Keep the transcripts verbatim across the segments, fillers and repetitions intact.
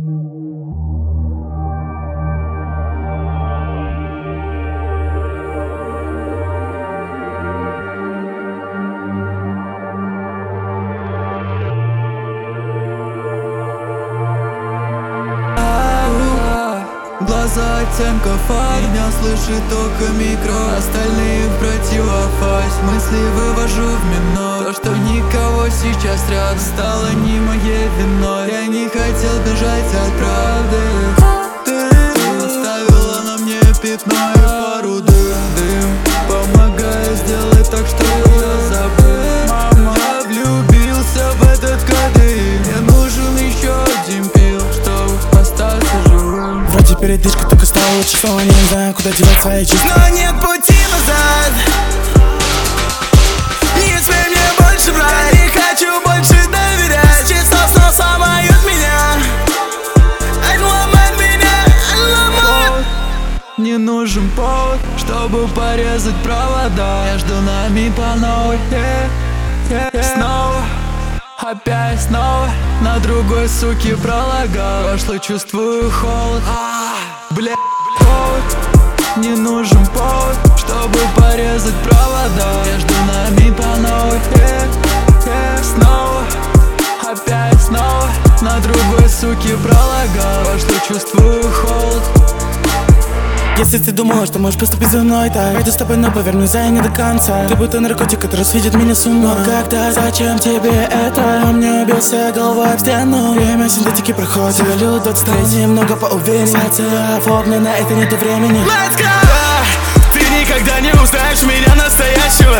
Глаза оттенка фар, меня слышит только микро, остальные в противофазе. Мысли вывожу в минор. То, что никого сейчас рядом, стало не моей виной. Я не хотел бежать от правды. Ты оставила на мне пятно и пару дым, дым. Помогай сделать так, что я забыл. Мама, я влюбился в этот кадыр. Мне нужен еще один пил, чтобы остаться живым. Вроде передышка, только стало лучше, снова не знаю, куда девать свои чувства. Но нет пути назад. Не смей мне больше брать. Я не хочу больше доверять. Чисто снова сломают меня. Они ломают меня, они ломают. Не нужен повод, чтобы порезать провода. Между нами по новой, yeah, yeah, yeah. Снова, опять снова на другой суке пролагал. Прошлое чувствую холод, бля, повод. Не нужен повод, чтобы порезать провода. Между нами по новой, yeah, yeah. Снова, опять снова на другой суке пролагал. Прошлое чувствую холод. Если ты думала, что можешь поступить за мной так, пойду с тобой, но поверь мне, я не до конца. Ты будто наркотик, который сведет меня с ума. Но когда, зачем тебе это? А мне бился головой об стену. Время синтетики проходит, салют двадцать три. Немного поуверен, сердце оформлено, это не до времени. Let's go! Ты никогда не узнаешь меня настоящего.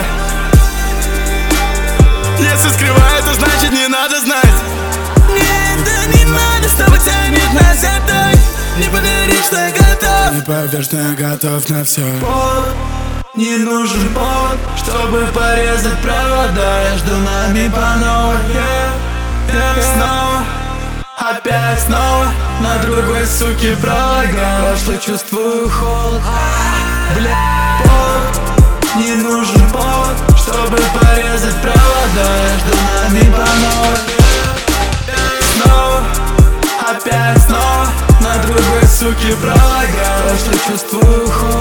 Если скрываю, то значит не надо знать. Нет, да не надо, с тобой тянет на землю. Не поверишь, что я готов. Не поверишь, что я готов на все. Повод, не нужен повод, чтобы порезать провода. Между нами по новой, yeah, yeah. Снова, опять снова на другой суке пролагал. Прошлое чувствую холод, бля, повод. Не нужен повод, чтобы порезать провода. Между нами по новой, снова, опять снова на другой суке пролагал. Прошлое чувствую холод.